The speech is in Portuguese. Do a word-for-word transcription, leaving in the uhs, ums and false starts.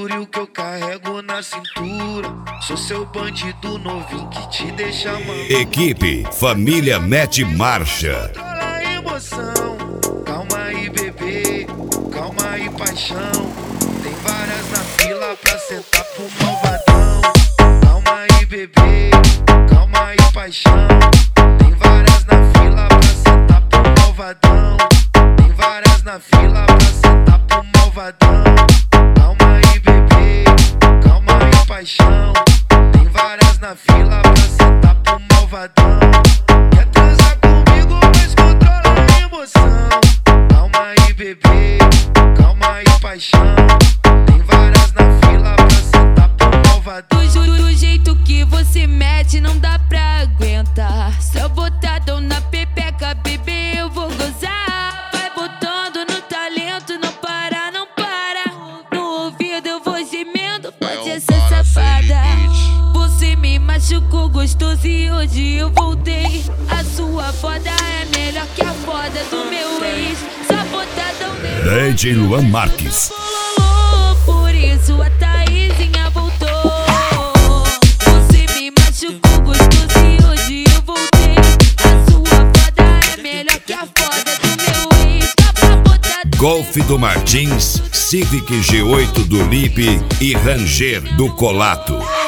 e o que eu carrego na cintura. Sou seu bandido novinho que te deixa maluco. Equipe Família Mete Marcha. Controla a emoção. Calma aí, bebê. Calma aí, paixão. Tem várias na fila pra sentar pro malvadão. Calma aí, bebê. Calma aí, paixão. Tem várias na fila pra sentar pro malvadão. Tem várias na fila pra sentar pro malvadão. Calma aí, bebê. Calma aí, paixão. Tem várias na fila pra sentar pro malvadão. Quer transar comigo, mas controla a emoção. Calma aí, bebê. Calma aí, paixão. Tem várias na fila pra sentar pro malvadão. Do, do jeito que você mete, não dá pra aguentar. Só botadão na pepeca, bebê, eu vou gozar. Vai botando no talento, não para, não para. No ouvido eu vou gemendo, pode ser safada. Você me machucou gostoso e hoje eu voltei. A sua foda é melhor que a foda do meu ex. Só botadão nele. D J Luan Marques. Por isso a Taizinha voltou. Você me machucou gostoso e hoje eu voltei. A sua foda é melhor que a foda do meu ex. Só pra botar Golf do Martins, Civic G oito do Lipe e Ranger do Colato.